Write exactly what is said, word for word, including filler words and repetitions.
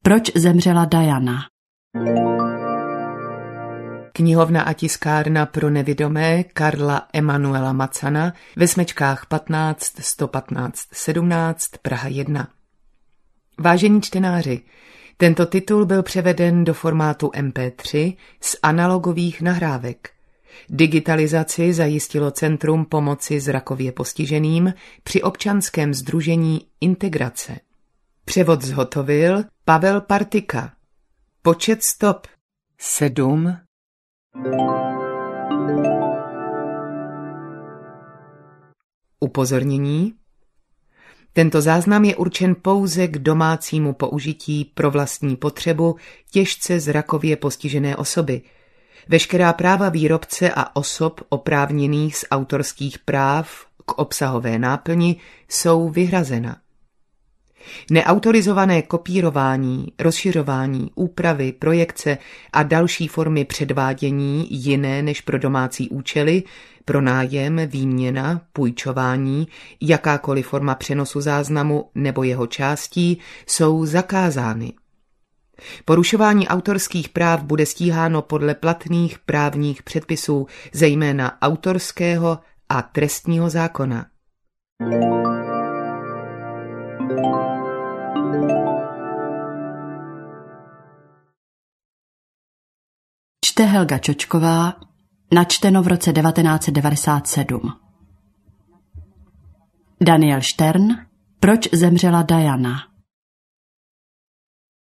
Proč zemřela Diana? Knihovna a tiskárna pro nevidomé Karla Emanuela Macana ve smečkách patnáct sto patnáct sedmnáct Praha jedna. Vážení čtenáři, tento titul byl převeden do formátu em pé tři z analogových nahrávek. Digitalizaci zajistilo Centrum pomoci zrakově postiženým při občanském sdružení Integrace. Převod zhotovil Pavel Partika. Počet stop sedm. Upozornění. Tento záznam je určen pouze k domácímu použití pro vlastní potřebu těžce zrakově postižené osoby. Veškerá práva výrobce a osob oprávněných z autorských práv k obsahové náplni jsou vyhrazena. Neautorizované kopírování, rozšiřování, úpravy, projekce a další formy předvádění jiné než pro domácí účely, pronájem, výměna, půjčování, jakákoliv forma přenosu záznamu nebo jeho částí jsou zakázány. Porušování autorských práv bude stíháno podle platných právních předpisů, zejména autorského a trestního zákona. Čte Helga Čočková, načteno v roce devatenáct set devadesát sedm. Daniel Štern, Proč zemřela Diana?